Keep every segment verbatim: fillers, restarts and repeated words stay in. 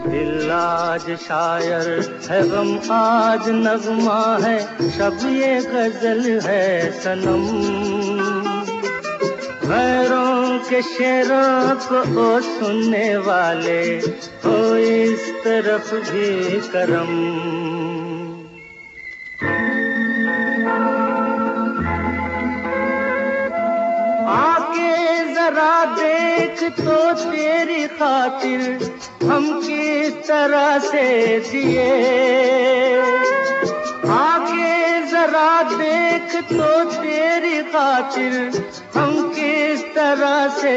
दिल आज शायर है, गम आज नगमा है, शब ये गजल है सनम। गैरों के शेरों को ओ सुनने वाले, हो इस तरफ भी करम। आके जरा देख तो तेरी खातिर हम किस तरह से जिए। आके जरा देख तो तेरी खातिर हम किस तरह से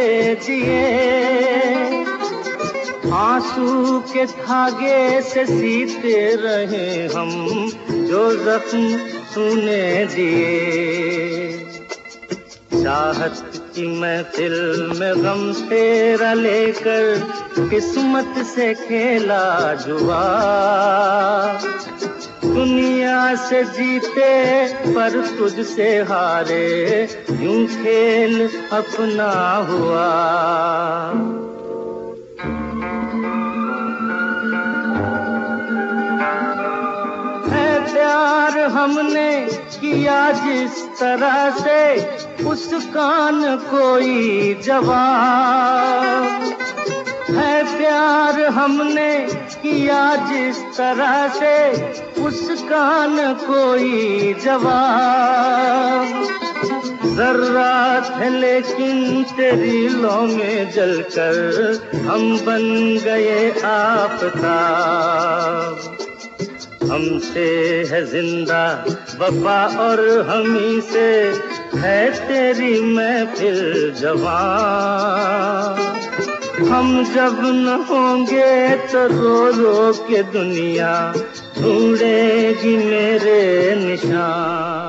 जिए। आंसू के धागे से सीते रहे हम, जो जख्म तूने दिए। चाहत की महफिल में गम तेरा लेकर किस्मत से खेला जुआ। दुनिया से जीते पर तुझसे हारे, यूं खेल अपना हुआ। है प्यार हमने किया जिस तरह से, उसका न कोई जवाब। है प्यार हमने किया जिस तरह से, उसका न कोई जवाब। जर्रात है लेकिन तेरी लौ में जलकर हम बन गए आफताब। हमसे है जिंदा वफा और हमी से है तेरी महफिल जवां। हम जब न होंगे तो रो रो के दुनिया ढूंढेगी मेरे निशान।